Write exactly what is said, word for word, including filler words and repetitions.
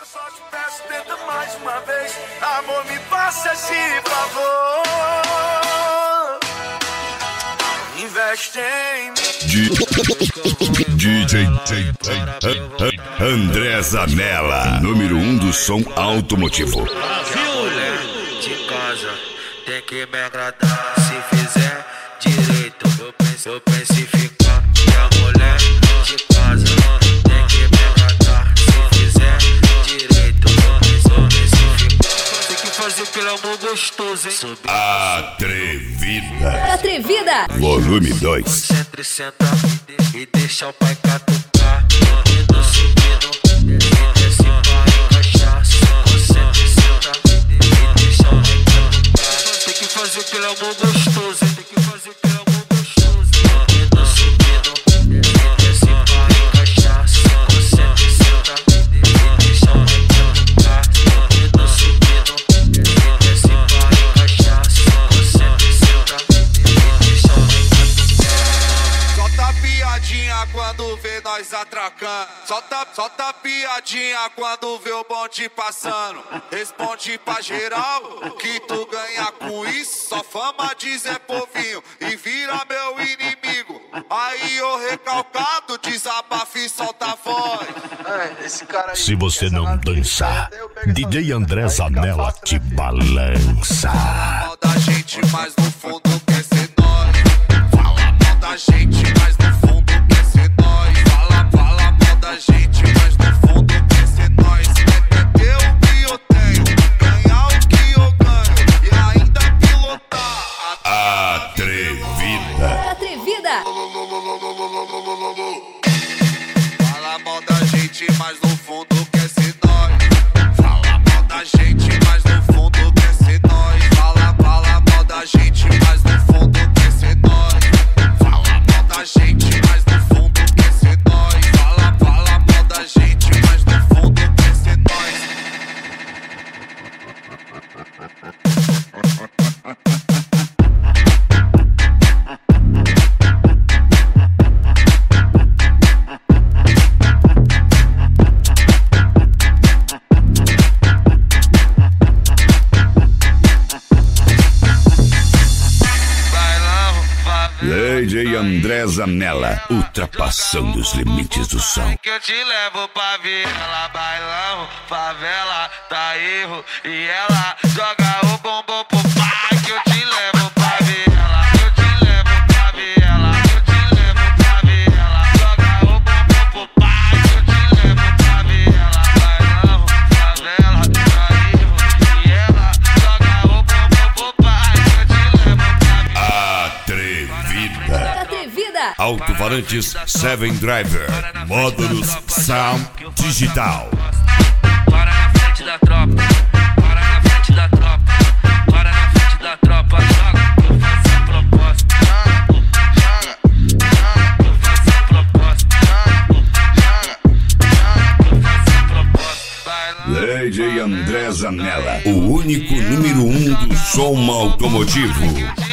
Só te peço, tenta mais uma vez. Amor, me faça esse favor. Investe em mim. D J André Zanella, número um do som automotivo. Mulher de casa tem que me agradar. Se fizer direito, eu penso, eu penso em ficar. E a mulher de casa tem que me agradar. Se fizer direito, eu penso, eu penso em ficar. Tem que fazer pelo amor gostoso, hein? Atrevida. Atrevida. Volume dois. Sempre senta e deixa o pai catucar. Subindo, subindo, e desce pra encaixar. Sempre senta e deixa o pai catucar. Tem que fazer pelo amor gostoso, hein? Tem que fazer pelo amor gostoso. Subindo, subindo, e desce pra encaixar. Sempre senta e deixa o pai catucar. Subindo, subindo, e desce pra encaixar. Sempre senta e deixa o pai catucar. Solta piadinha quando vê nós atracando. Solta, solta piadinha quando vê o bonde passando. Responde pra geral que tu ganha com isso. Só fama de Zé Povinho e vira meu inimigo. Aí o recalcado desabafa e solta a voz. É, esse cara aí, Se você essa não lá- dançar, eu pego D J essa- André aí fica Zanella fácil, te né? balança. Mal da gente, mas no fundo quer ser nós. Fala mal da gente, mas no fundo quer ser nós. Fala, fala mal da gente, mas no fundo quer ser nós. Quer ter o que eu tenho, ganhar o que eu ganho e ainda pilotar. Atrevida. Atrevida. Fala mal da gente, mas no fundo quer ser nós. Fala mal da gente, mas no fundo quer ser nós. Fala, fala mal da gente, mas no fundo quer ser nós. Fala mal da gente, mas no fundo quer ser nós. Fala, fala mal da gente, mas no fundo quer ser nós. Bailão, favela. D J André Zanella, ultrapassando os limites do som. Que eu te levo pra vila, bailão, favela, tá erro. E ela joga o bombom pro pai. Que eu te levo pra vila, eu te levo pra vila, eu te levo pra vila. Joga o bombom pro pai. Que eu te levo pra vila, bailão, favela, tá erro. E ela joga o bombom pro pai. Que eu te levo pra vila. Atrevida. Atrevida. Alto-falantes Seven Driver. Módulos Sound Digital. Para na frente da tropa, para na frente da tropa, para na frente da tropa, joga, eu faço a proposta, joga, joga, eu faço a proposta, joga, joga, eu faço a proposta, D J André Zanella, o único número um do som automotivo.